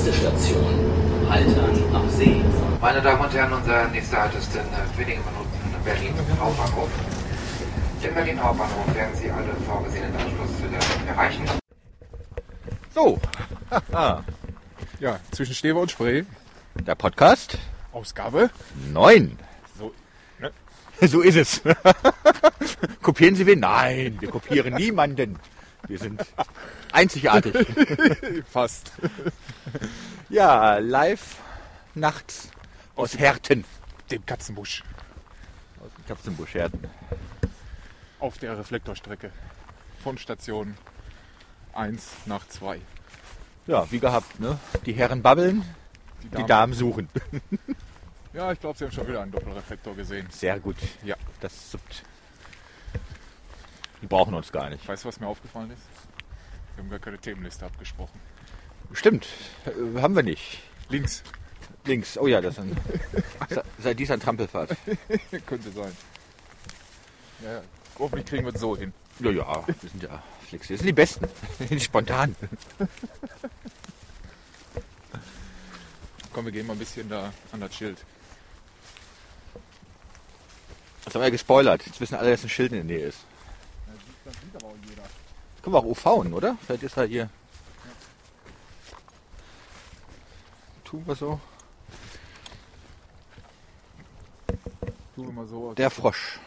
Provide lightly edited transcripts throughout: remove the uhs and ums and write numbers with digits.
Nächste Station, Haltern am See. Meine Damen und Herren, unser nächster Halt ist in wenigen Minuten in Berlin Hauptbahnhof. Den Berlin Hauptbahnhof werden Sie alle vorgesehenen Anschlusszüge erreichen. So, Ja, zwischen Stever und Spree. der Podcast Ausgabe 9. So, ne? So ist es. Kopieren Sie wen? Nein, wir kopieren niemanden. Wir sind einzigartig. Fast. Ja, live nachts aus Herten. Dem Katzenbusch. Aus dem Katzenbusch Herten. Auf der Reflektorstrecke. Von Station 1 nach 2. Ja, wie gehabt, ne? Die Herren babbeln, die Damen suchen. Ja, ich glaube, Sie haben schon wieder einen Doppelreflektor gesehen. Sehr gut. Ja. Das sind. Die brauchen uns gar nicht. Weißt du, was mir aufgefallen ist? Wir haben gar keine Themenliste abgesprochen. Stimmt, haben wir nicht. Links. Links, oh ja, das sind. Seit dieser Trampelfahrt. Könnte sein. Ja, hoffentlich kriegen wir es so hin. Ja, ja, wir sind ja flexibel. Wir sind die Besten. Wir sind spontan. Komm, wir gehen mal ein bisschen da an das Schild. Das haben wir ja gespoilert. Jetzt wissen alle, dass ein Schild in der Nähe ist. Das sieht aber auch jeder. Können wir auch UVen, oder? Vielleicht ist er hier. Tun wir so. Tun wir mal so. Der Frosch.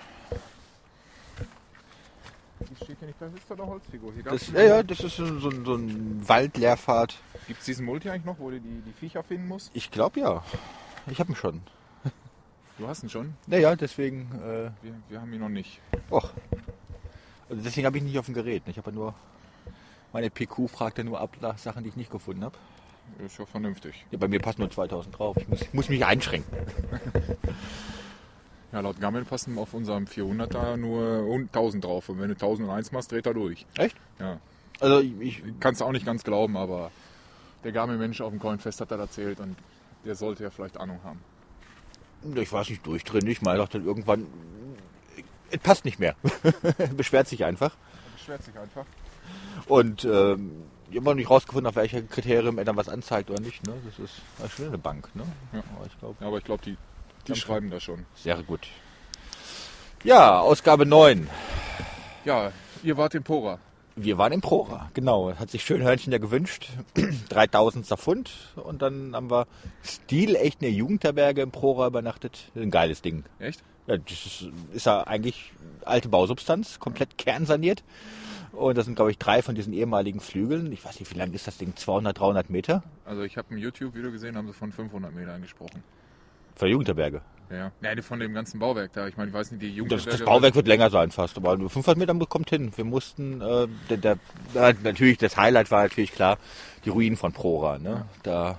Das steht hier nicht, das ist doch eine Holzfigur. Hier Das, ja, das ist so ein Waldleerfahrt. Gibt es diesen Multi eigentlich noch, wo du die Viecher finden musst? Ich glaube ja. Ich habe ihn schon. Du hast ihn schon. Naja, deswegen. Wir haben ihn noch nicht. Och. Also deswegen habe ich nicht auf dem Gerät. Ich habe ja nur. Meine PQ fragt ja nur ab nach Sachen, die ich nicht gefunden habe. Ist ja vernünftig. Ja, bei mir passen nur 2000 drauf. Ich muss mich einschränken. Ja, laut Gammel passen auf unserem 400er nur 1000 drauf. Und wenn du 1001 machst, dreht er durch. Echt? Ja. Also ich Kannst du auch nicht ganz glauben, aber der Gammel-Mensch auf dem Coinfest hat das erzählt und der sollte ja vielleicht Ahnung haben. war es nicht durchdrin. Ich meine, dachte irgendwann. Es passt nicht mehr. Beschwert sich einfach. Er beschwert sich einfach. Und ich habe noch nicht rausgefunden, auf welche Kriterien er dann was anzeigt oder nicht. Ne? Das ist schon eine Bank. Ne? Ja. Aber Ich glaube, die schreiben das schon. sehr gut. Ja, Ausgabe 9. Ja, ihr wart in Pora. Wir waren im Prora, genau. Hat sich Schönhörnchen ja gewünscht. 3000 Pfund. Und dann haben wir stilecht eine Jugendherberge im Prora übernachtet. Ein geiles Ding. Echt? Ja, das ist ja eigentlich alte Bausubstanz, komplett kernsaniert. Und das sind, glaube ich, 3 von diesen ehemaligen Flügeln. Ich weiß nicht, wie lang ist das Ding? 200, 300 Meter? Also ich habe ein YouTube-Video gesehen, haben sie von 500 Metern gesprochen. Von der Jugendherberge. Ja. Nein, von dem ganzen Bauwerk da. Ich meine, ich weiß nicht, die Das Jugendherberge... Bauwerk wird länger sein fast, aber 500 Meter kommt hin. Wir mussten, natürlich, das Highlight war natürlich klar, die Ruinen von Prora. Ne? Ja.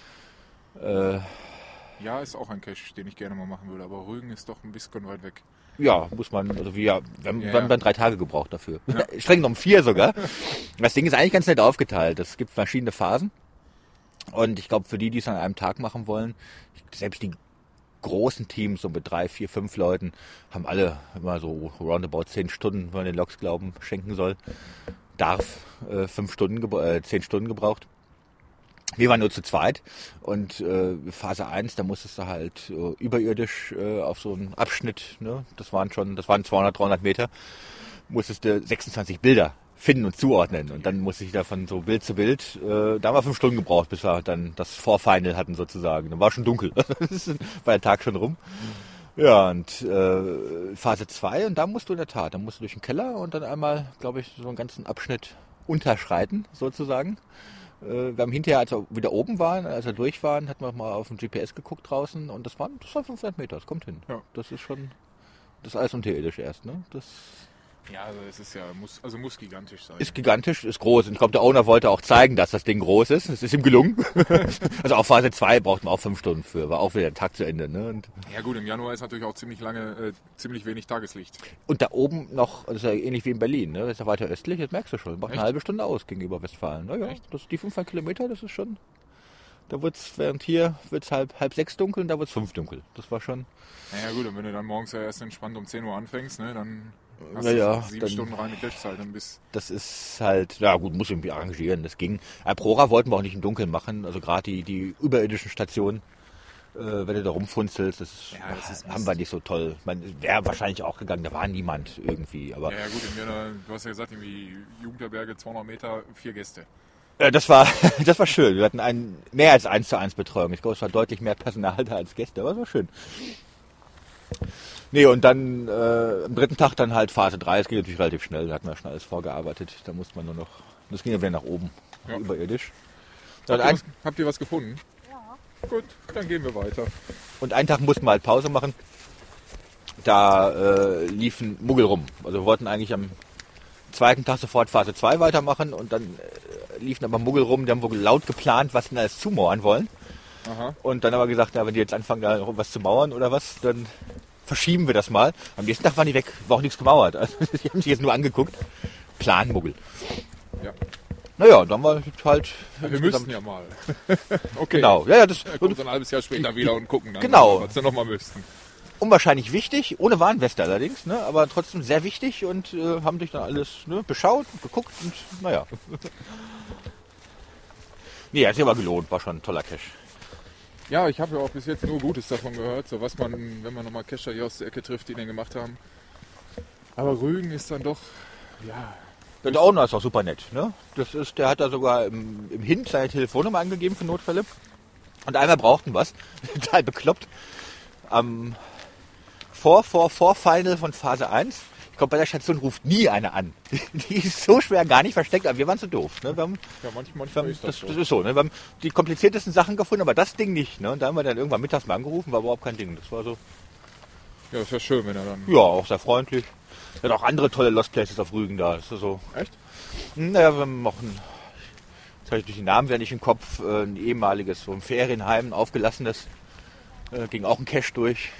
Ja, ist auch ein Cache, den ich gerne mal machen würde, aber Rügen ist doch ein bisschen weit weg. Ja, muss man, also wir haben dann 3 Tage gebraucht dafür. Ja. Streng genommen 4 sogar. Das Ding ist eigentlich ganz nett aufgeteilt. Es gibt verschiedene Phasen. Und ich glaube, für die es an einem Tag machen wollen, selbst die großen Teams, so mit 3, 4, 5 Leuten, haben alle immer so roundabout 10 Stunden, wenn man den Logs glauben, schenken soll. Darf 10 Stunden gebraucht. Wir waren nur zu zweit und Phase 1, da musstest du halt überirdisch auf so einen Abschnitt, ne? Das waren 200, 300 Meter, musstest du 26 Bilder finden und zuordnen. Und dann musste ich da von so Bild zu Bild, da haben wir 5 Stunden gebraucht, bis wir dann das Vorfinal hatten sozusagen. Dann war schon dunkel, war der Tag schon rum. Ja, und Phase 2, und da musst du in der Tat, dann musst du durch den Keller und dann einmal, glaube ich, so einen ganzen Abschnitt unterschreiten sozusagen. Wir haben hinterher, als wir wieder oben waren, als wir durch waren, hatten wir mal auf dem GPS geguckt draußen und das waren 500 Meter, das kommt hin. Ja. Das ist schon, das ist alles unterirdisch erst, ne? Ja, also es ist ja, muss gigantisch sein. Ist gigantisch, ist groß. Und ich glaube, der Owner wollte auch zeigen, dass das Ding groß ist. Es ist ihm gelungen. Also auch Phase 2 braucht man auch 5 Stunden für. War auch wieder der Tag zu Ende. Ne? Und ja gut, im Januar ist natürlich auch ziemlich wenig Tageslicht. und da oben noch, das ist ja ähnlich wie in Berlin. Ne? Das ist ja weiter östlich, das merkst du schon. Macht eine halbe Stunde aus gegenüber Westfalen. Naja, die 500 Kilometer, das ist schon... Da wird's, während hier wird's halb 6 dunkel und da wird's 5 dunkel. Das war schon... Naja gut, und wenn du dann morgens ja erst entspannt um 10 Uhr anfängst, ne, dann Hast Ja, du 7 dann- Stunden reine Cashzeit, dann bist Das ist halt, ja gut, muss irgendwie arrangieren, das ging. Prora wollten wir auch nicht im Dunkeln machen, also gerade die überirdischen Stationen, wenn du da rumfunzelst, das ist haben wir nicht so toll. Wäre wahrscheinlich auch gegangen, da war niemand irgendwie, aber Ja gut, du hast ja gesagt, irgendwie Jugendherberge, 200 Meter, 4 Gäste. das war schön. Wir hatten mehr als 1:1 Betreuung. Ich glaube, es war deutlich mehr Personal da als Gäste, aber es war schön. Nee, und dann am dritten Tag dann halt Phase 3. Es ging natürlich relativ schnell, da hatten wir schon alles vorgearbeitet. Da musste man nur noch, das ging ja wieder nach oben, Ja. überirdisch. Habt ihr was gefunden? Ja. Gut, dann gehen wir weiter. Und einen Tag mussten wir halt Pause machen. Da liefen Muggel rum. Also wir wollten eigentlich am zweiten Tag sofort Phase 2 weitermachen und dann liefen aber Muggel rum, die haben wohl laut geplant, was sie denn alles zumauern wollen. Aha. Und dann aber gesagt, na, wenn die jetzt anfangen, da was zu mauern oder was, dann verschieben wir das mal. Am nächsten Tag waren die weg, war auch nichts gemauert. Also, die haben sich jetzt nur angeguckt. Planmuggel. Ja. Naja, dann war halt... Wir müssten ja mal. Okay. Genau, ja, das Ja, kommt dann ein halbes Jahr später wieder und gucken dann, Genau. was wir noch mal müssten. unwahrscheinlich wichtig, ohne Warnweste allerdings, ne, aber trotzdem sehr wichtig und haben sich dann alles beschaut und geguckt und naja. Nee, hat sich aber gelohnt, war schon ein toller Cache. Ja, ich habe ja auch bis jetzt nur Gutes davon gehört, so was man, wenn man nochmal Cacher hier aus der Ecke trifft, die den gemacht haben. Aber Rügen ist dann doch, ja, Der Owner ist auch super nett, ne? Der hat da sogar im Hint seine Telefonnummer angegeben für Notfälle. Und einmal brauchten was, total bekloppt. Am Vor-Final von Phase 1. Ich glaube, bei der Station ruft nie einer an. Die ist so schwer gar nicht versteckt, aber wir waren zu doof. Ne? Wir haben, ja manchmal ist das das so. ist so, ne? Wir haben die kompliziertesten Sachen gefunden, aber das Ding nicht. Ne? Und da haben wir dann irgendwann mittags mal angerufen, war überhaupt kein Ding. Das war so, Ja, ist ja schön, wenn er dann... ja, auch sehr freundlich. Er hat auch andere tolle Lost Places auf Rügen da. Das ist so. Echt? Naja, wir haben noch jetzt habe ich durch die Namen wieder nicht im Kopf, ein ehemaliges, so ein Ferienheim, ein aufgelassenes, ging auch ein Cache durch.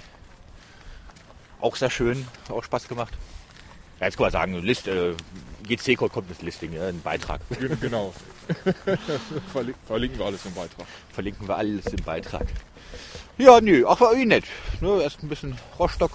Auch sehr schön, auch Spaß gemacht. Ja, jetzt kann man sagen, GC-Code kommt ins Listing, ein Beitrag. Genau. Verlinken wir alles im Beitrag. Verlinken wir alles im Beitrag. Ja, nö, auch war irgendwie nett. Ne, erst ein bisschen Rostock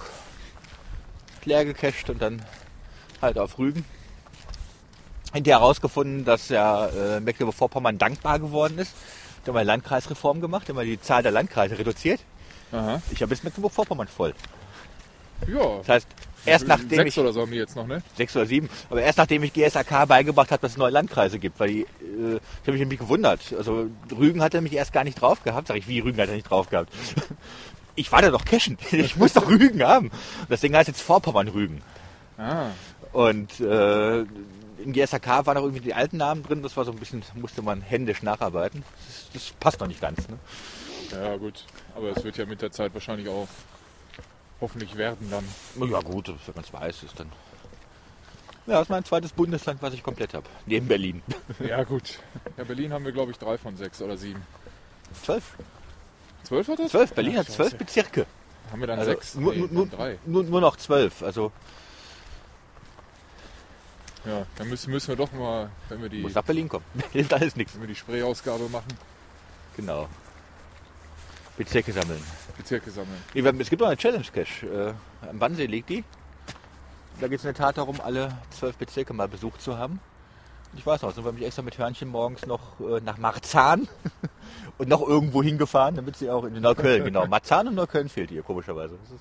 leer gecached und dann halt auf Rügen. Hinterher herausgefunden, dass ja Mecklenburg-Vorpommern dankbar geworden ist. Da haben wir eine Landkreisreform gemacht, haben wir die Zahl der Landkreise reduziert. Aha. Ich habe jetzt Mecklenburg-Vorpommern voll. Ja. Das heißt, erst nachdem 6 ich... oder so haben die jetzt noch, ne? 6 oder 7, aber erst nachdem ich GSAK beigebracht habe, dass es neue Landkreise gibt, weil ich habe mich nämlich gewundert. Also Rügen hat er mich erst gar nicht drauf gehabt. Sag ich, wie Rügen hat er nicht drauf gehabt? Ich war da doch cashen. Ich muss doch Rügen haben. Deswegen heißt jetzt Vorpommern-Rügen. Ah. Und im GSAK waren auch irgendwie die alten Namen drin. Das war so ein bisschen, musste man händisch nacharbeiten. Das passt noch nicht ganz. Ne? Ja, gut. Aber es wird ja mit der Zeit wahrscheinlich auch hoffentlich werden dann. Ja gut, wenn man es weiß, ist dann... Ja, das ist mein zweites Bundesland, was ich komplett habe. Neben Berlin. Ja, gut. Ja, Berlin haben wir, glaube ich, 3 von 6 oder 7. 12. 12 hat das? 12. Berlin Ja, hat 12 scheiße. Bezirke. Haben wir dann Also 6? nur 3. Nur noch 12. Also Ja, dann müssen wir doch mal, wenn wir muss nach Berlin kommen. Hilft alles nichts. wenn wir die Sprayausgabe machen, Genau. Bezirke sammeln. Bezirke sammeln. Nee, es gibt noch eine Challenge-Cache. Am Wannsee liegt die. Da geht es in der Tat darum, alle 12 Bezirke mal besucht zu haben. Und ich weiß noch, sind wir mich extra mit Hörnchen morgens noch nach Marzahn und noch irgendwo hingefahren, damit sie auch in Neukölln, genau. Marzahn und Neukölln fehlt hier, komischerweise. Das ist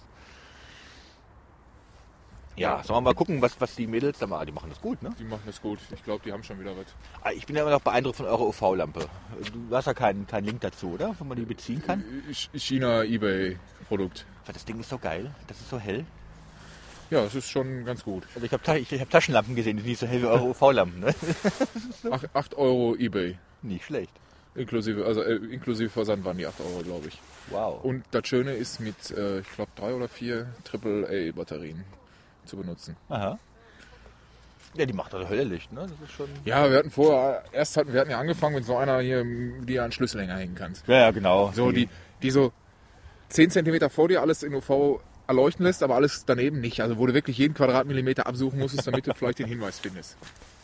ja, sollen wir mal gucken, was die Mädels da machen. Die machen das gut, ne? Die machen das gut. Ich glaube, die haben schon wieder was. Ich bin ja immer noch beeindruckt von eurer UV-Lampe. Du hast ja keinen Link dazu, oder? Wo man die beziehen kann? China-Ebay-Produkt. Das Ding ist so geil. Das ist so hell. Ja, es ist schon ganz gut. Also ich hab Taschenlampen gesehen, die sind nicht so hell wie eure UV-Lampen. Ne? 8 Euro Ebay. Nicht schlecht. Inklusive Versand waren die 8 Euro, glaube ich. Wow. Und das Schöne ist mit, ich glaube, 3 oder 4 AAA-Batterien zu benutzen. Aha. Ja, die macht also Höllelicht, ne? Das ist schon... Ja, wir hatten ja angefangen mit so einer hier, die an Schlüsselhänger hängen kannst. Ja, genau. So, die so 10 cm vor dir alles in UV erleuchten lässt, aber alles daneben nicht. Also wo du wirklich jeden Quadratmillimeter absuchen musstest, damit du vielleicht den Hinweis findest.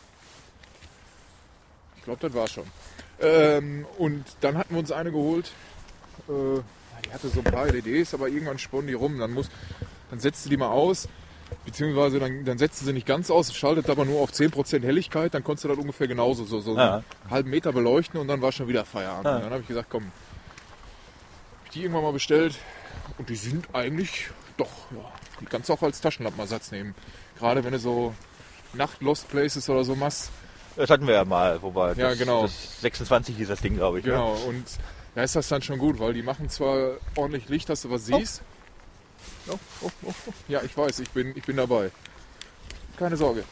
Ich glaube, das war's schon. Und dann hatten wir uns eine geholt. Die hatte so ein paar LEDs, aber irgendwann sponnen die rum. Dann setzte die mal aus. Beziehungsweise dann setzen sie nicht ganz aus, schaltet aber nur auf 10% Helligkeit, dann konntest du das ungefähr genauso, so einen halben Meter beleuchten und dann war schon wieder Feierabend. Und dann habe ich gesagt, komm, hab ich die irgendwann mal bestellt und die sind eigentlich doch, ja, die kannst du auch als Taschenlampenersatz nehmen. Gerade wenn du so Nacht-Lost Places oder so machst. Das hatten wir ja mal, wobei Ja, genau. das 26 hieß das Ding, glaube ich. Genau, und da ist das dann schon gut, weil die machen zwar ordentlich Licht, dass du was siehst. Oh. Ja, ich weiß, ich bin dabei. Keine Sorge.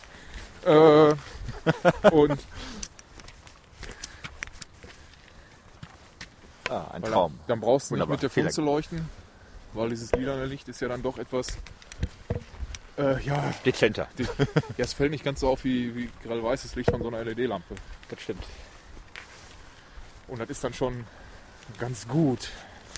Und Ein Traum. Dann brauchst du nicht Wunderbar. mit der Vielen Funzel leuchten, weil dieses lilane Licht ist ja dann doch etwas, Dezenter. ja, es fällt nicht ganz so auf wie gerade weißes Licht von so einer LED-Lampe. Das stimmt. Und das ist dann schon ganz gut.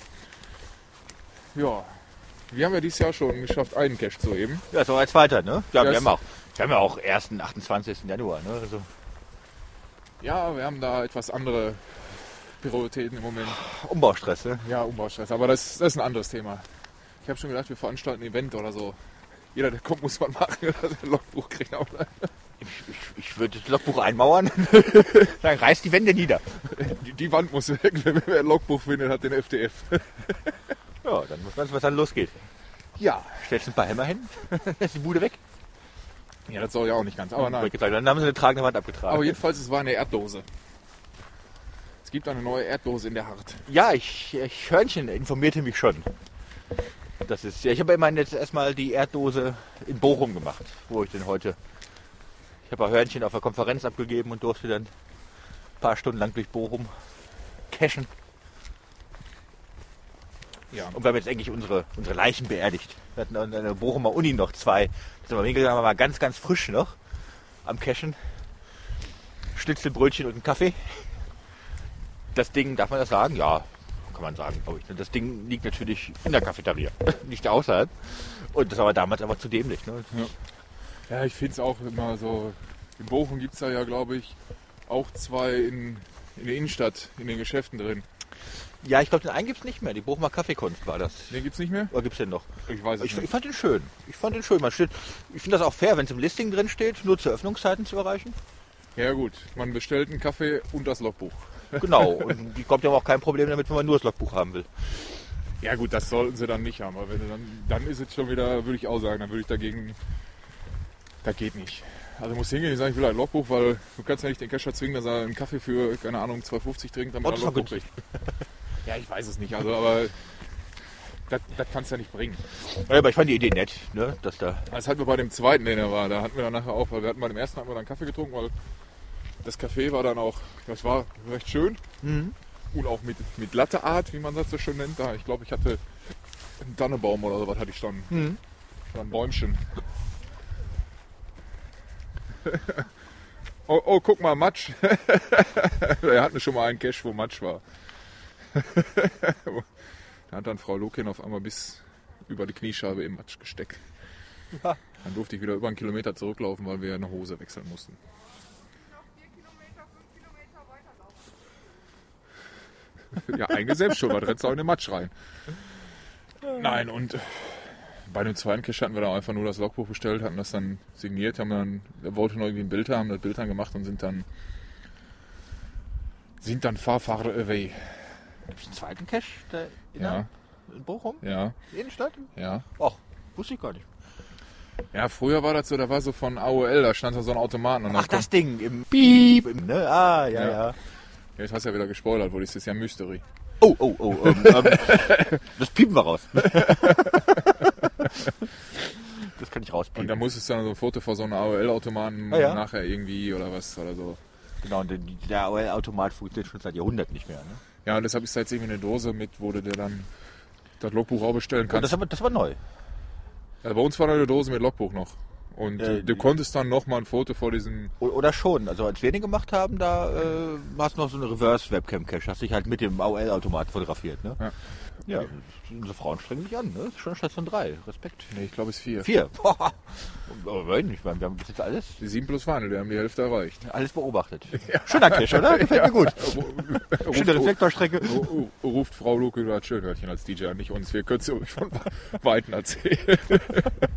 Ja, wir haben ja dieses Jahr schon geschafft, einen Cache zu heben. Ja, so als weiter, ne? Ja, Ja, wir haben ja auch erst den 28. Januar, ne? Also, Ja, wir haben da etwas andere Prioritäten im Moment. Umbaustress, ne? Ja, Umbaustress, aber das ist ein anderes Thema. Ich habe schon gedacht, wir veranstalten ein Event oder so. Jeder, der kommt, muss was machen, dass er ein Logbuch kriegt. Ich würde das Logbuch einmauern, dann reißt die Wände nieder. Die Wand muss weg, wer ein Logbuch findet, hat den FDF. Ja, dann muss man, was dann losgeht. Ja. Stellst ein paar Hämmer hin, dann ist die Bude weg. Ja, das soll ja auch nicht ganz, aber nein. Dann haben sie eine tragende Wand abgetragen. Aber jedenfalls, es war eine Erddose. Es gibt eine neue Erddose in der Hart. Ja, Hörnchen informierte mich schon. Das ist, ja, ich habe immerhin jetzt erstmal die Erddose in Bochum gemacht, wo ich denn heute. Ich habe ein Hörnchen auf der Konferenz abgegeben und durfte dann ein paar Stunden lang durch Bochum cachen. Ja. Und wir haben jetzt eigentlich unsere Leichen beerdigt. Wir hatten an der Bochumer Uni noch zwei. Da sind wir hingegangen, haben wir mal ganz, ganz frisch noch am Cachen. Schnitzelbrötchen und einen Kaffee. Das Ding, darf man das sagen? Ja, kann man sagen, glaube ich. Das Ding liegt natürlich in der Cafeteria, nicht außerhalb. Und das war damals aber zu dämlich. Ne? Ja, ich finde es auch immer so. In Bochum gibt es da ja, glaube ich, auch zwei in der Innenstadt, in den Geschäften drin. Ja, ich glaube, den einen gibt es nicht mehr. Die Bochumer Kaffeekunst war das. Den gibt es nicht mehr? Oder gibt es den noch? Ich weiß es Ich nicht. fand den schön. Ich finde das auch fair, wenn es im Listing drin steht, nur zu Öffnungszeiten zu erreichen. Ja gut, man bestellt einen Kaffee und das Logbuch. Genau. Und die kommt ja auch kein Problem damit, wenn man nur das Logbuch haben will. Ja gut, das sollten sie dann nicht haben. Aber wenn du dann ist es schon wieder, würde ich auch sagen, dann würde ich dagegen, das geht nicht. Also muss hingehen und sagen, ich will ein Logbuch, weil du kannst ja nicht den Cacher zwingen, dass er einen Kaffee für, keine Ahnung, 2,50 trinkt, damit er ein Logbuch kriegt. Ja, ich weiß es nicht, also aber das kannst du ja nicht bringen. Ja, aber ich fand die Idee nett, ne? Dass da. Das hatten wir bei dem zweiten, den er war. Da hatten wir dann nachher auch, weil wir hatten bei dem ersten dann Kaffee getrunken, weil das Café war dann auch, das war recht schön. Mhm. Und auch mit Latteart, wie man das so schön nennt. Da, ich glaube, ich hatte einen Tannebaum oder sowas hatte ich schon. Mhm. Ein Bäumchen. oh, guck mal, Matsch. Er hatte schon mal einen Cache, wo Matsch war. Da hat dann Frau Lokin auf einmal bis über die Kniescheibe im Matsch gesteckt. Ja. Dann durfte ich wieder über einen Kilometer zurücklaufen, weil wir eine Hose wechseln mussten. Noch 4 Kilometer, 5 Kilometer weiterlaufen. Ja, eigentlich selbst schon, weil du rennst auch in den Matsch rein. Nein, und bei dem zweiten Cache hatten wir dann einfach nur das Logbuch bestellt, hatten das dann signiert, er wollte noch irgendwie ein Bild haben, das Bild dann gemacht und sind dann Fahrfahrer away. Gibt es einen zweiten Cache Ja, in Bochum? ja, Innenstadt? ja. Ach, wusste ich gar nicht. Ja, früher war das so, da war so von AOL, da stand da so ein Automaten. Und Ach, das Ding im Piep. Ne? Ah, ja. Ja. Jetzt hast du ja wieder gespoilert, das ist ja Mystery. Oh. Das piepen wir raus. Das kann ich rauspiepen. Und da musstest du dann so ein Foto vor so einem AOL-Automaten nachher irgendwie oder was oder so. Genau, und der AOL-Automat funktioniert schon seit Jahrhunderten nicht mehr. Ne? Ja, und deshalb ist da jetzt irgendwie eine Dose mit, wo du dir dann das Logbuch auch bestellen Und kannst. das war neu. Ja, bei uns war da eine Dose mit Logbuch noch. Und du konntest dann noch mal ein Foto vor diesem... Oder schon. Also als wir den gemacht haben, da hast du noch so eine Reverse-Webcam-Cache. Hast dich halt mit dem AOL-Automat fotografiert. Ne? Ja, unsere Frauen strengen sich an. Ne? Das ist schon Station 3. Respekt. Nee, ich glaube es ist 4. 4. Aber ich meine, wir haben bis jetzt alles Die 7 plus Final, wir haben die Hälfte erreicht. alles beobachten. Schöner Cache, oder? Gefällt mir gut. Schöne Reflektorstrecke. Ruft Frau Luke, du hast Schönhörtchen als DJ an, nicht uns. Wir können es von Weitem erzählen.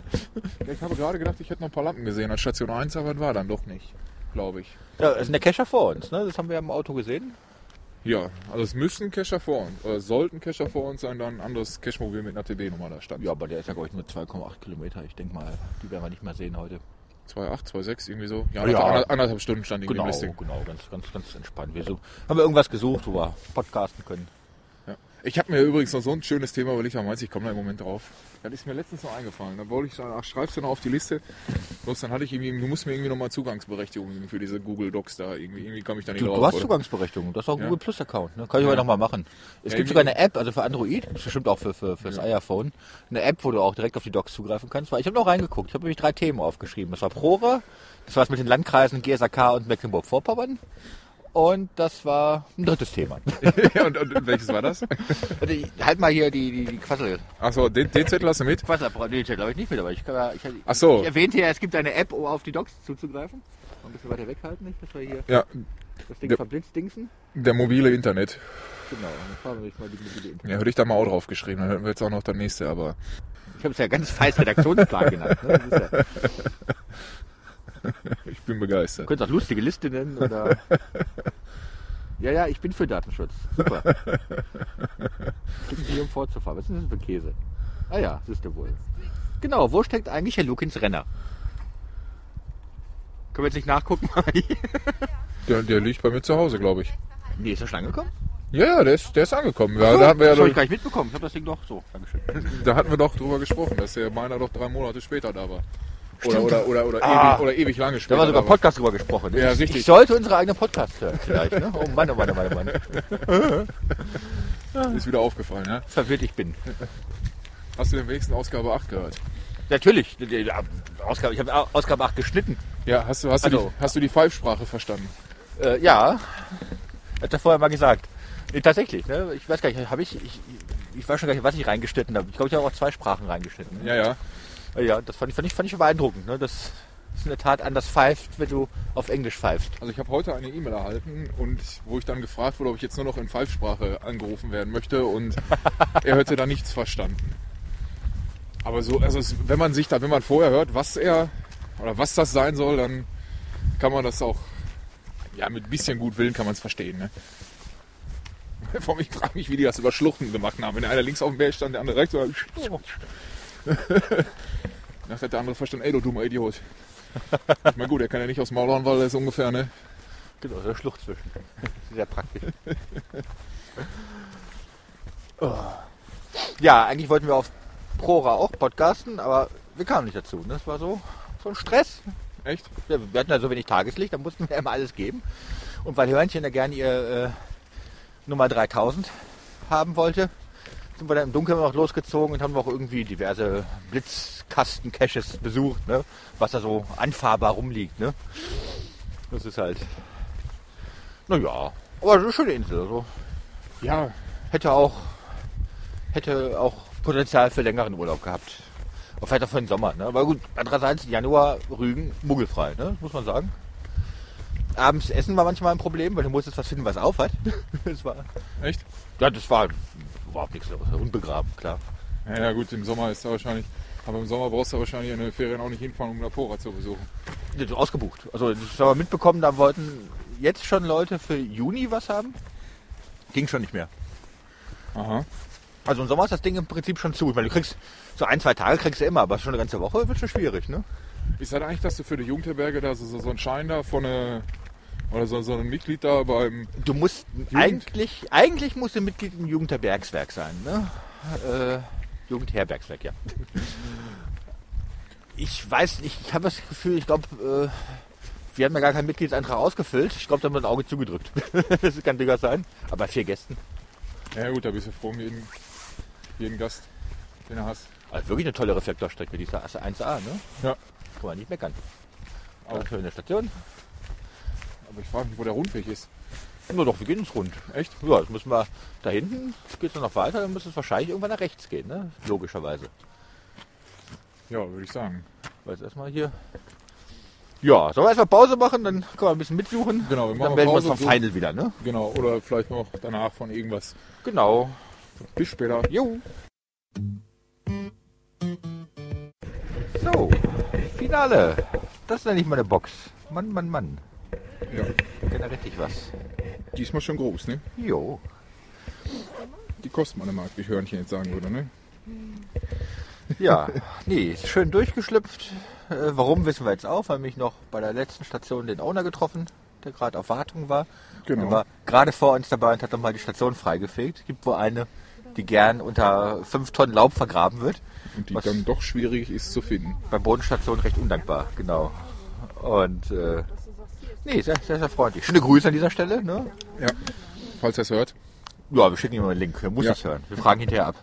Ich habe gerade gedacht, ich hätte noch ein paar Lampen gesehen an Station 1, aber das war dann doch nicht, glaube ich. Ja, das ist der Kescher vor uns, ne? Das haben wir ja im Auto gesehen. Ja, also es müssen Kescher vor uns, oder sollten Kescher vor uns sein, dann ein anderes Cashmobil mit einer TB-Nummer da stand. Ja, aber der ist ja, glaube ich, nur 2,8 Kilometer. Ich denke mal, die werden wir nicht mehr sehen heute. 2,8, 2,6, irgendwie so. Ja, Ja. anderthalb Stunden stand irgendwie im Listing. Genau, ganz entspannt. Haben wir irgendwas gesucht, wo wir podcasten können. Ja. Ich habe mir übrigens noch so ein schönes Thema, weil ich am meisten, ich komme da im Moment drauf. Das ist mir letztens noch eingefallen. Da wollte ich sagen, ach, schreib's du noch auf die Liste. Bloß dann hatte ich irgendwie, du musst mir irgendwie nochmal Zugangsberechtigung für diese Google Docs da. Irgendwie komme ich da nicht drauf. Du hast oder? Zugangsberechtigung, du hast auch einen Ja. Google Plus Account. Ne? Kann ich heute nochmal machen. Es gibt sogar eine App, also für Android, das ist bestimmt auch fürs iPhone, eine App, wo du auch direkt auf die Docs zugreifen kannst. Weil ich habe noch reingeguckt, ich habe nämlich 3 Themen aufgeschrieben. Das war Prora, das war es mit den Landkreisen GSAK und Mecklenburg-Vorpommern. Und das war ein drittes Thema. Ja, und welches war das? Halt mal hier die Quassel. Achso, den Zettel hast du mit? Quassel, den glaube ich nicht mit, aber ich Ach so. Ich erwähnte ja, es gibt eine App, um auf die Docs zuzugreifen. Ein bisschen weiter weghalten, nicht? Dass wir hier Ja, das Ding Ja. verblitzt dingsen. der mobile Internet. Genau, dann fahren wir mal die mobile Internet. Ja, hätte ich da mal auch drauf geschrieben, dann hätten wir jetzt auch noch das nächste, aber... Ich habe es ja ganz feiß Redaktionsplan genannt. Ne? Das ist ja, Ich bin begeistert. du könntest auch lustige Liste nennen oder. Ja, ich bin für Datenschutz. Super. Klicken Sie hier, um fortzufahren. Was ist denn das für Käse? Ah ja, siehst du wohl. Genau, wo steckt eigentlich Herr Lukins Renner? Können wir jetzt nicht nachgucken? Der liegt bei mir zu Hause, glaube ich. Nee, ist er schon angekommen? Ja, der ist angekommen. Ja, So, da, hatten wir das habe ich ja gar nicht mitbekommen. Ich habe das Ding doch so. Dankeschön. da hatten wir doch drüber gesprochen, dass der meiner doch 3 Monate später da war. Oder ewig lange Da später. haben wir sogar da war. Podcast drüber gesprochen. Ja, Ich richtig. sollte unsere eigene Podcast hören vielleicht. Ne? Oh Mann. Ist wieder aufgefallen, ja? Verwirrt ich bin. Hast du den wenigsten Ausgabe 8 gehört? Natürlich. Ich habe Ausgabe 8 geschnitten. Ja, hast du Also. die Pfeifsprache verstanden? Ja. Hat er vorher mal gesagt. Nee, tatsächlich. Ne? Ich weiß gar nicht, ich weiß schon gar nicht, was ich reingeschnitten habe. Ich glaube, ich habe auch 2 Sprachen reingeschnitten. Ne? Ja. Ja, das fand ich beeindruckend. Ne? Das ist in der Tat anders pfeift, wenn du auf Englisch pfeifst. Also ich habe heute eine E-Mail erhalten, und wo ich dann gefragt wurde, ob ich jetzt nur noch in Pfeifsprache angerufen werden möchte, und er hätte da nichts verstanden. Aber so, also wenn man vorher hört, was das sein soll, dann kann man das auch, ja, mit ein bisschen gut Willen kann man es verstehen. Ne? Vor allem, ich frage mich, wie die das über Schluchten gemacht haben. Wenn der eine links auf dem Berg stand, der andere rechts, so, dann hat der andere verstanden, ey, du dummer Idiot. Ich meine, gut, er kann ja nicht aus Maulhorn, weil er ist ungefähr, ne? Genau, der Schlucht zwischen. Sehr praktisch. Oh. Ja, eigentlich wollten wir auf Prora auch podcasten, aber wir kamen nicht dazu. Ne? Das war so ein Stress. Echt? Ja, wir hatten ja so wenig Tageslicht, da mussten wir immer alles geben. Und weil Hörnchen ja gerne ihr Nummer 3000 haben wollte, sind wir dann im Dunkeln noch losgezogen und haben auch irgendwie diverse Blitzkasten-Caches besucht, ne? Was da so anfahrbar rumliegt. Ne? Das ist halt, naja, aber eine schöne Insel. Also Ja, hätte auch Potenzial für längeren Urlaub gehabt. Auch vielleicht auch für den Sommer. Ne? Aber gut, andererseits Januar Rügen muggelfrei, ne? Muss man sagen. Abends essen war manchmal ein Problem, weil du musstest was finden, was auf hat. Das war, echt? ja, das war überhaupt nichts los. Hund begraben, klar. Ja gut, im Sommer ist da wahrscheinlich, aber im Sommer brauchst du wahrscheinlich in den Ferien auch nicht hinfahren, um Napora zu besuchen. Das ist ausgebucht. Also das haben wir mitbekommen, da wollten jetzt schon Leute für Juni was haben. Ging schon nicht mehr. Aha. Also im Sommer ist das Ding im Prinzip schon zu. Ich meine, du kriegst so 1-2 Tage kriegst du immer, aber schon eine ganze Woche wird schon schwierig, ne? Ist das eigentlich, dass du für die Jugendherberge da so einen Schein da oder so ein Mitglied da beim... Du musst eigentlich musst du Mitglied im Jugendherbergswerk sein, ne? Jugendherbergswerk, ja. Ich weiß nicht, ich habe das Gefühl, ich glaube, wir haben ja gar keinen Mitgliedsantrag ausgefüllt. Ich glaube, da haben wir ein Auge zugedrückt. Das kann durchaus sein. Aber bei 4 Gästen. Ja gut, da bist du froh um jeden Gast, den du hast. Also wirklich eine tolle Reflektorstrecke, die ist 1A, ne? Ja. Kann man nicht meckern. Auch. Auch in der Station. Aber ich frage mich, wo der Rundweg ist. Nur doch, wir gehen ins Rund. Echt? Ja, jetzt müssen wir da hinten, geht es noch weiter, dann müsste es wahrscheinlich irgendwann nach rechts gehen, ne? Logischerweise. Ja, würde ich sagen. Weil jetzt erstmal hier. Ja, sollen wir erstmal Pause machen, dann können wir ein bisschen mitsuchen. Genau, wir Und machen dann melden wir uns Pause, vom Final wieder, ne? Genau, oder vielleicht noch danach von irgendwas. Genau. Bis später. Jo. So, Finale. Das ist ja nicht mal eine Box. Mann, Mann, Mann. Ja. Da kann ja richtig was. Diesmal schon groß, ne? Jo. Die kostet mal eine Mark, wie Hörnchen jetzt sagen würde, ne? Ja, nee, ist schön durchgeschlüpft. Warum, wissen wir jetzt auch, weil mich noch bei der letzten Station den Owner getroffen, der gerade auf Wartung war. Genau. Der war gerade vor uns dabei und hat nochmal die Station freigefegt. Gibt wohl eine, die gern unter 5 Tonnen Laub vergraben wird. Und die Was dann doch schwierig ist zu finden. bei Bodenstationen recht undankbar, genau. Und nee, sehr, sehr, sehr freundlich. Schöne Grüße an dieser Stelle. Ne? Ja. Falls er es hört. Ja, wir schicken ihm mal einen Link. Er muss Ja. es hören. Wir fragen hinterher ab.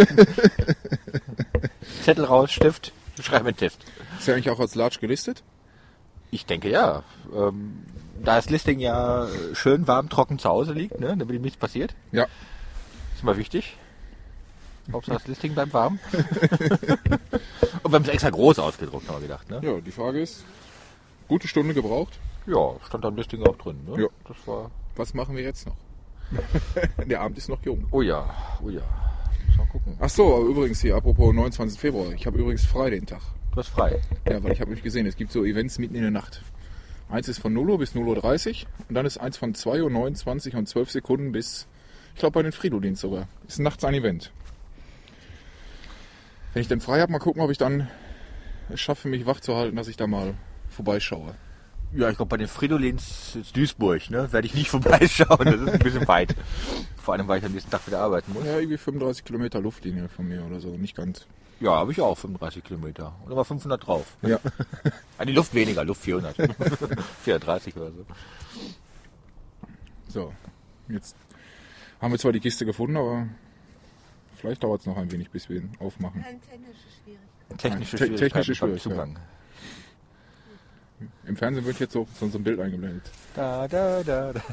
Zettel raus, Stift, wir schreiben einen Test. Ist er eigentlich auch als Large gelistet? Ich denke ja. Da das Listing ja schön warm, trocken zu Hause liegt, ne, damit ihm nichts passiert, Ja. ist immer wichtig. Hauptsache das Listing bleibt warm. Und wir haben es extra groß ausgedruckt, haben wir gedacht. Ne? Ja, die Frage ist, gute Stunde gebraucht. Ja, stand da im Listing auch drin. Ne? Ja. Das war. Was machen wir jetzt noch? Der Abend ist noch jung. Oh ja, oh ja. Muss mal gucken. Ach so, aber übrigens hier, apropos 29. Februar. Ich habe übrigens frei den Tag. Du hast frei. Ja, weil ich habe nämlich gesehen, es gibt so Events mitten in der Nacht. Eins ist von 0 Uhr bis 0:30 Uhr und dann ist eins von 2:29 Uhr und 12 Sekunden bis, ich glaube bei den Fridolins sogar. Ist nachts ein Event. Wenn ich dann frei habe, mal gucken, ob ich dann es schaffe, mich wach zu halten, dass ich da mal vorbeischaue. Ja, ich glaube bei den Fridolins ist Duisburg, ne? Werde ich nicht vorbeischauen. Das ist ein bisschen weit. Vor allem, weil ich am nächsten Tag wieder arbeiten muss. Ja, irgendwie 35 Kilometer Luftlinie von mir oder so, nicht ganz. Ja, habe ich auch 35 Kilometer. Und aber 500 drauf. Ja. Ah, die Luft weniger, Luft 400. 430 oder so. So, jetzt haben wir zwar die Kiste gefunden, aber vielleicht dauert es noch ein wenig, bis wir ihn aufmachen. Keine technische Schwierigkeit. Technische Te- Schwierigkeiten technische beim Schwierigkeiten. Zugang. Im Fernsehen wird jetzt so ein Bild eingeblendet. Da, da, da, da.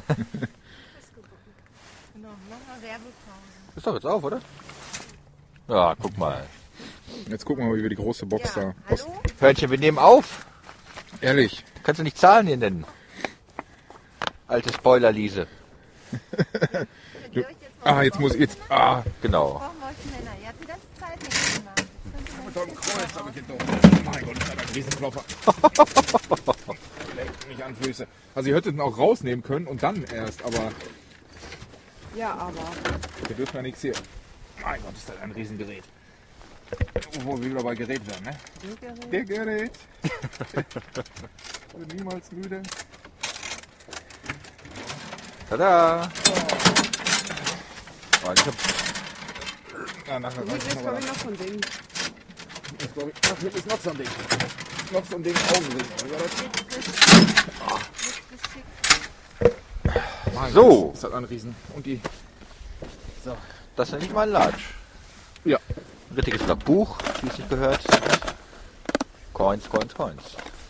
Genau, mach mal Werbepause. Ist doch jetzt auf, oder? Ja, guck mal. Jetzt gucken wir mal, wie wir die große Box Ja, da... hallo? Hörnchen, wir nehmen auf. Ehrlich, Kannst du nicht Zahlen hier nennen? Alte Spoiler-Liese. Könnt ihr euch jetzt mal jetzt muss ich... Jetzt, ah, Genau. brauchen wir euch schneller. Ihr habt die ganze Zeit nichts gemacht. Könnt ihr mal Kreuz habe ich jetzt noch. Mein Gott, ist das ein Riesenklopper. Lenkt mich an Füße. Also ihr hättet ihn auch rausnehmen können und dann erst, aber Ja, aber. wir dürfen ja nichts hier. Mein Gott, ist das ein Riesengerät. Wo wir wieder bei Gerät werden, ne? Der Gerät. Wird niemals müde. Tada! Oh, ich hab, Ja, nachher Hier ist glaube ich noch so ein Ding. Ach, hier ist noch so ein Ding. Noch so ein Ding Augenring. Oder das? Mein So. Gott, ist das ein Riesen. Und die... das ist nicht mal ein Latsch. Ja. Ein richtiges Buch, wie es nicht gehört. Coins, Coins, Coins.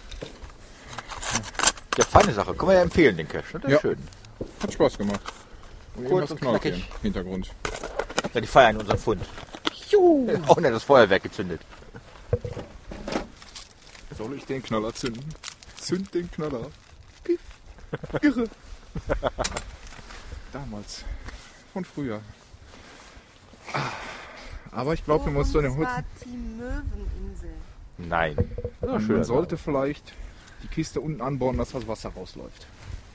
Ja, feine Sache. Können wir ja empfehlen, den Cash. Das ist Ja. schön. Hat Spaß gemacht. Und Kurz irgendwas und knallt hier im knackig. Hintergrund. Ja, die feiern unseren Fund. Auch nicht das Feuerwerk gezündet. Soll ich den Knaller zünden? Zünd den Knaller. Piff. Irre. Damals. Von früher. Aber ich glaube, wir mussten so eine Das Hut. war die Möweninsel. Nein. Das ist Man sollte vielleicht die Kiste unten anbauen, dass das Wasser rausläuft.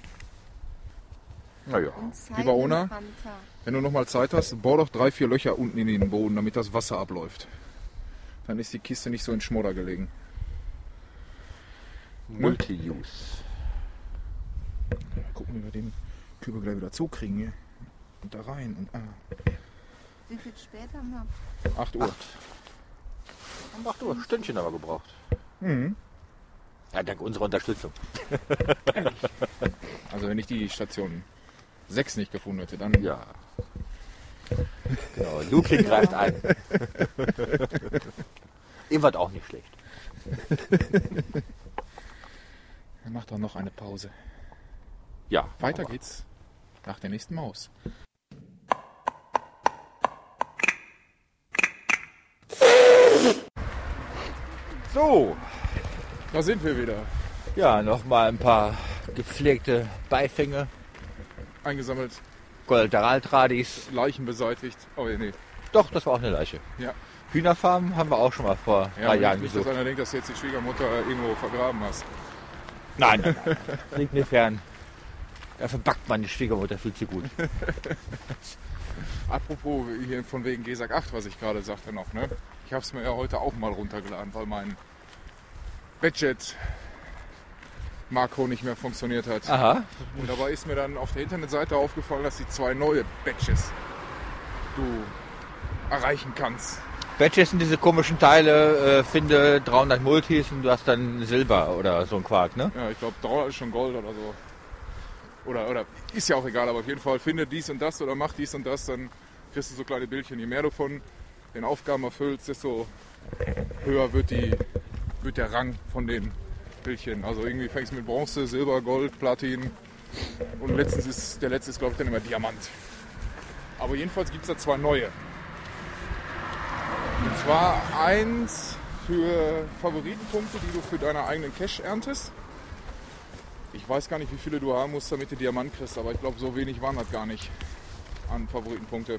Naja. Und Lieber Ona? Silent Hunter. Wenn du noch mal Zeit hast, bohr doch 3-4 Löcher unten in den Boden, damit das Wasser abläuft. Dann ist die Kiste nicht so in Schmodder gelegen. Multi-Use. Gucken, wie wir den Kübel gleich wieder zukriegen hier. Und da rein. Und, Wie viel später haben wir? 8 Uhr. Um 8 Uhr. Stündchen aber gebraucht. Mhm. Ja, dank unserer Unterstützung. Also wenn ich die Station 6 nicht gefunden hätte, dann... Ja. Genau. Looping greift ein. Ihr wart auch nicht schlecht. Dann macht doch noch eine Pause. Ja. Weiter geht's nach der nächsten Maus. So. Da sind wir wieder. Ja, nochmal ein paar gepflegte Beifänge. Eingesammelt, Kollateraltradis. Leichen beseitigt. Oh nee. Doch, das war auch eine Leiche. Ja. Hühnerfarmen haben wir auch schon mal vor 3 Jahren nicht, besucht. dass einer denkt, dass du jetzt die Schwiegermutter irgendwo vergraben hast. Nein. Das liegt mir fern. Da verbackt man die Schwiegermutter viel zu gut. Apropos hier von wegen GESAG 8, was ich gerade sagte noch, ne? Ich habe es mir ja heute auch mal runtergeladen, weil mein Badget Makro nicht mehr funktioniert hat. Aha. Und dabei ist mir dann auf der Internetseite aufgefallen, dass die 2 neue Badges du erreichen kannst. Badges sind diese komischen Teile, finde 300 Multis und du hast dann Silber oder so ein Quark, ne? Ja, ich glaube 300 ist schon Gold oder so. Oder ist ja auch egal, aber auf jeden Fall finde dies und das oder mach dies und das, dann kriegst du so kleine Bildchen. Je mehr du von den Aufgaben erfüllst, desto höher wird der Rang von den Bildchen. Also irgendwie fängst du mit Bronze, Silber, Gold, Platin und der letzte ist glaube ich dann immer Diamant. Aber jedenfalls gibt es da 2 neue. Und zwar eins für Favoritenpunkte, die du für deine eigenen Cache erntest. Ich weiß gar nicht, wie viele du haben musst, damit du Diamant kriegst, aber ich glaube, so wenig waren das gar nicht an Favoritenpunkte.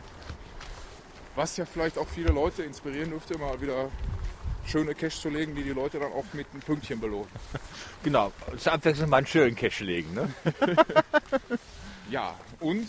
Was ja vielleicht auch viele Leute inspirieren dürfte, mal wieder schöne Cache zu legen, die Leute dann auch mit einem Pünktchen belohnen. Genau, zur Abwechslung mal einen schönen Cache legen, ne? Ja, und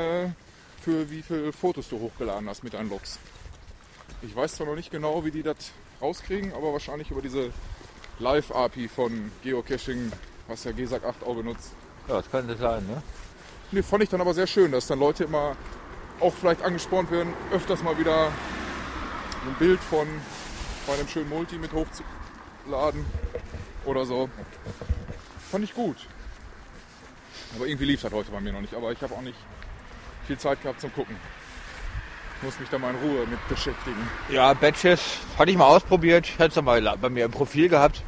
für wie viele Fotos du hochgeladen hast mit deinen Logs. Ich weiß zwar noch nicht genau, wie die das rauskriegen, aber wahrscheinlich über diese Live-API von Geocaching, was ja GESAG 8 auch benutzt. Ja, das könnte sein, ne? Nee, fand ich dann aber sehr schön, dass dann Leute immer auch vielleicht angespornt werden, öfters mal wieder ein Bild von bei einem schönen Multi mit hochzuladen oder so. Fand ich gut. Aber irgendwie lief das heute bei mir noch nicht. Aber ich habe auch nicht viel Zeit gehabt zum Gucken. Ich muss mich da mal in Ruhe mit beschäftigen. Ja, Badges hatte ich mal ausprobiert, hätte es mal bei mir im Profil gehabt.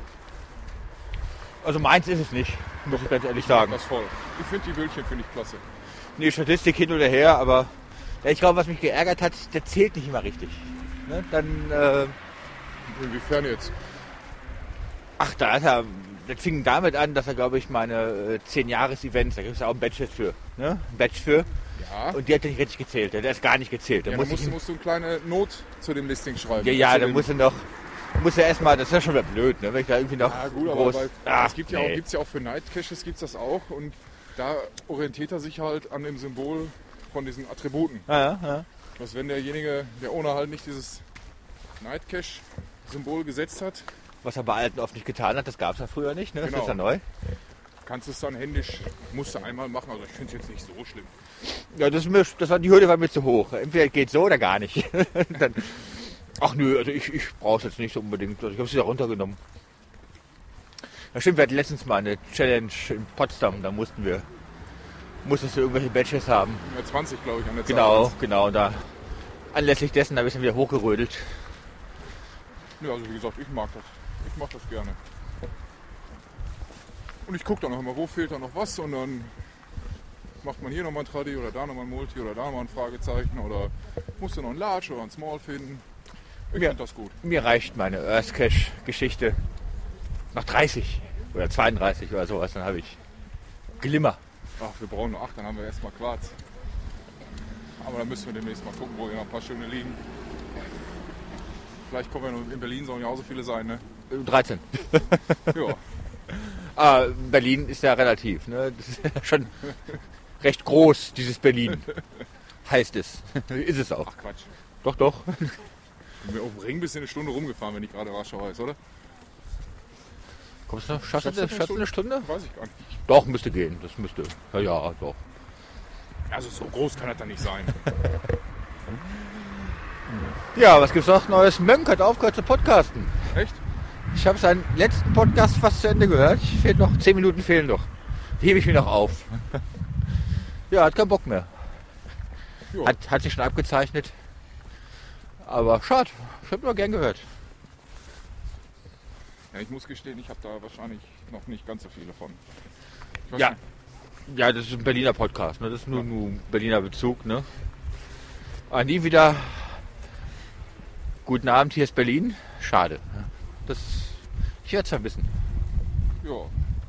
Also meins ist es nicht, muss ich ganz ehrlich sagen. Das voll. Ich finde die Bildchen klasse. Nee, Statistik hin oder her, aber ja, ich glaube, was mich geärgert hat, der zählt nicht immer richtig. Ne? Dann, Inwiefern jetzt? ach, das fing damit an, dass er, glaube ich, meine 10-Jahres-Events, da gibt es auch ein Badge für. Ne? Ein Badge für. Ja. Und die hat nicht richtig gezählt. Der ist gar nicht gezählt. Ja, musst du eine kleine Not zu dem Listing schreiben. Ja, dann muss er erstmal, das ist ja schon wieder blöd, ne? Wenn ich da irgendwie noch ja, gut, groß... aber es gibt ja auch für Night Caches gibt's das auch und da orientiert er sich halt an dem Symbol von diesen Attributen. Ja. Was wenn derjenige, der ohne halt nicht dieses Night Cache Symbol gesetzt hat, Was er bei Alten oft nicht getan hat, das gab es ja früher nicht, ne? Das Genau. ist ja neu. kannst du es dann händisch, musst du einmal machen, also ich finde es jetzt nicht so schlimm. Ja, die Hürde war mir zu hoch. Entweder geht so oder gar nicht. Dann, ach nö, also ich brauche es jetzt nicht so unbedingt. Also ich habe es wieder runtergenommen. Ja, stimmt, wir hatten letztens mal eine Challenge in Potsdam, da musstest du irgendwelche Badges haben. 120 glaube ich an der Zahl. Genau, da anlässlich dessen habe ich dann wieder hochgerödelt. Ja, also wie gesagt, ich mag das. Ich mache das gerne. Und ich gucke dann auch immer, wo fehlt da noch was und dann macht man hier nochmal ein Tradi oder da nochmal ein Multi oder da nochmal ein Fragezeichen oder musst du noch ein Large oder ein Small finden. Ich finde das gut. Mir reicht meine Earth Cache Geschichte nach 30 oder 32 oder sowas, dann habe ich Glimmer. Ach, wir brauchen nur 8, dann haben wir erstmal Quarz. Aber dann müssen wir demnächst mal gucken, wo hier noch ein paar schöne liegen. Vielleicht kommen wir noch in Berlin, sollen ja auch so viele sein, ne? 13. Ja. Berlin ist ja relativ, ne? Das ist ja schon recht groß, dieses Berlin. Heißt es. Ist es auch. Ach Quatsch. Doch. Wir auf dem Ring bis in eine Stunde rumgefahren, wenn ich gerade Warschau weiß, oder? Kommst du noch? Schaffst du eine Stunde? Weiß ich gar nicht. Doch, müsste gehen. Das müsste. Ja, doch. Also so groß kann das dann nicht sein. Ja, was gibt's noch Neues? Mönk hat aufgehört zu podcasten. Echt? Ich habe seinen letzten Podcast fast zu Ende gehört. 10 Minuten fehlen noch. Die hebe ich mir noch auf. Ja, hat keinen Bock mehr. Jo. Hat sich schon abgezeichnet. Aber schade. Ich habe nur gern gehört. Ja, ich muss gestehen, ich habe da wahrscheinlich noch nicht ganz so viele von. Ich weiß Ja. nicht. Ja, das ist ein Berliner Podcast. Ne? Das ist nur Berliner Bezug. Ne? Aber nie wieder guten Abend, hier ist Berlin. Schade. Ich werde es vermissen. Ja.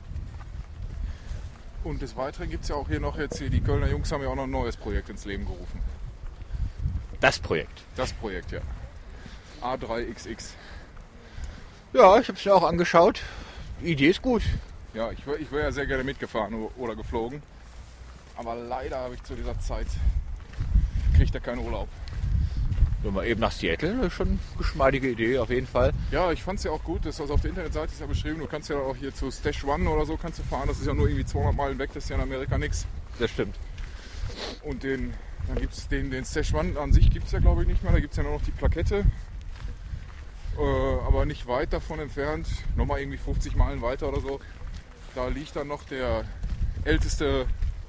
Und des Weiteren gibt es ja auch hier noch jetzt, die Kölner Jungs haben ja auch noch ein neues Projekt ins Leben gerufen. Das Projekt. Das Projekt, ja. A3XX. Ja, ich habe es mir auch angeschaut. Die Idee ist gut. Ja, ich wäre ja sehr gerne mitgefahren oder geflogen. Aber leider habe ich zu dieser Zeit, kriegt er keinen Urlaub. Nur mal eben nach Seattle, das ist schon eine geschmeidige Idee auf jeden Fall. Ja, ich fand es ja auch gut, das also auf der Internetseite ist ja beschrieben, du kannst ja auch hier zu Stash One oder so kannst du fahren, das ist ja nur irgendwie 200 Meilen weg, das ist ja in Amerika nichts. Das stimmt. Und dann gibt es den Stash One an sich gibt es ja glaube ich nicht mehr, da gibt es ja nur noch die Plakette. Aber nicht weit davon entfernt, nochmal irgendwie 50 Meilen weiter oder so, da liegt dann noch der älteste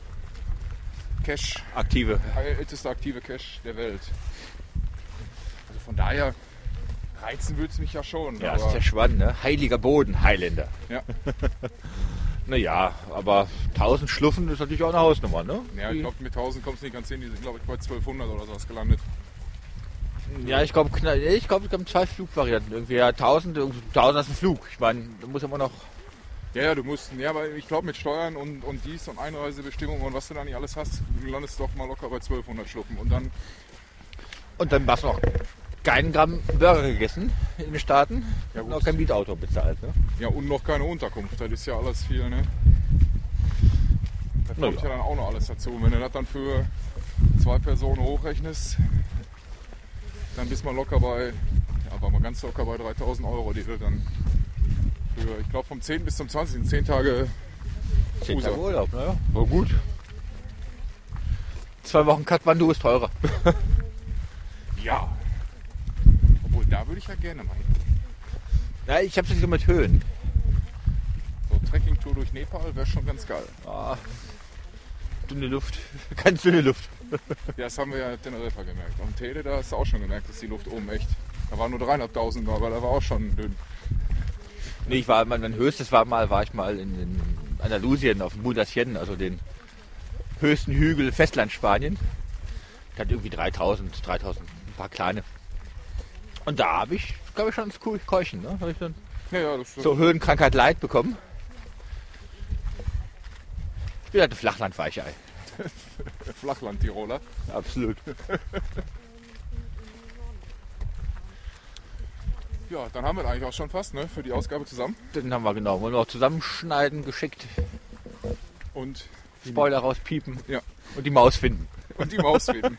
aktive Cache der Welt. Also von daher reizen würde es mich ja schon. Ja, das ist ja spannend, ne? Heiliger Boden, Highlander. Ja. Naja, aber 1000 Schluffen ist natürlich auch eine Hausnummer, ne? Ja, ich glaube mit 1000 kommst du nicht ganz hin, die sind glaube ich bei 1200 oder sowas gelandet. Ja, ich glaube, es gibt 2 Flugvarianten. Irgendwie ja, 1000 ist ein Flug. Ich meine, du musst immer noch... Ja, du musst, ja, aber ich glaube mit Steuern und dies und Einreisebestimmungen und was du da nicht alles hast, landest du doch mal locker bei 1200 Schluffen. Und dann hast du noch keinen Gramm Burger gegessen in den Staaten ja, und auch kein Mietauto bezahlt, ne? Ja, und noch keine Unterkunft, das ist ja alles viel, ne? Das kommt ja dann auch noch alles dazu. Wenn du das dann für 2 Personen hochrechnest, dann bist man locker bei, ja, war man ganz locker bei 3.000 Euro, die du dann für, ich glaube vom 10. bis zum 20. sind 10 Tage 10 Tage Urlaub, ne? War gut. 2 Wochen Kathmandu ist teurer. Ja. Obwohl, da würde ich ja gerne mal hin. Ja, ich habe es nicht so mit Höhen. So Trekkingtour durch Nepal wäre schon ganz geil. Ah, dünne Luft. Ganz dünne Luft. Ja, das haben wir ja in Teneriffa gemerkt. Und Tele, da hast du auch schon gemerkt, dass die Luft oben echt. Da waren nur 3.500, aber da war auch schon dünn. Nee, mein höchstes war ich mal in Andalusien auf dem Budasien, also den höchsten Hügel Festland Spanien. Der hat irgendwie 3.000, ein paar kleine. Und da habe ich, glaube ich, schon das cool Keuchen, ne? Habe ich dann das so Höhenkrankheit Leid bekommen. Ich bin halt ein Flachlandweichei. Flachland-Tiroler. Absolut. Ja, dann haben wir eigentlich auch schon fast, ne, für die Ausgabe zusammen. Den haben wir genau. Wollen wir auch zusammenschneiden, geschickt. Und Spoiler rauspiepen. Ja. Und die Maus finden. Und die Maus finden.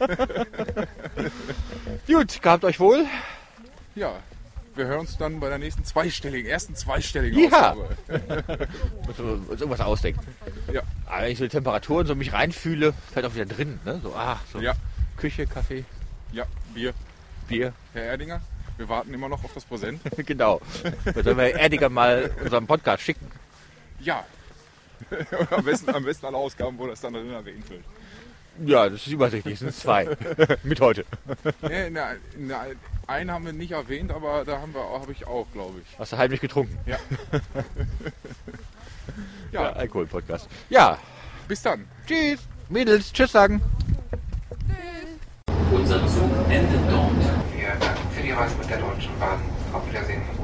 Gut, gehabt euch wohl. Ja, wir hören uns dann bei der nächsten ersten zweistelligen Ja. Ausgabe. Muss irgendwas ausdenken. Ja. Aber wenn ich so die Temperaturen so mich reinfühle, fällt auch wieder drin. Ne? So, Ja. Küche, Kaffee, Ja, Bier. Herr Erdinger, wir warten immer noch auf das Präsent. Genau. Da sollen wir Erdinger mal unseren Podcast schicken. Ja. am besten alle Ausgaben, wo das dann drin erwähnt wird. Ja, das ist übersichtlich. Es sind 2. Mit heute. Einen haben wir nicht erwähnt, aber da habe ich auch, glaube ich. Hast du heimlich getrunken? Ja. Ja, Alkohol-Podcast. Ja. Bis dann. Tschüss. Mädels, tschüss sagen. Unser Zug endet dort. Wir danken für die Reise mit der Deutschen Bahn. Auf Wiedersehen.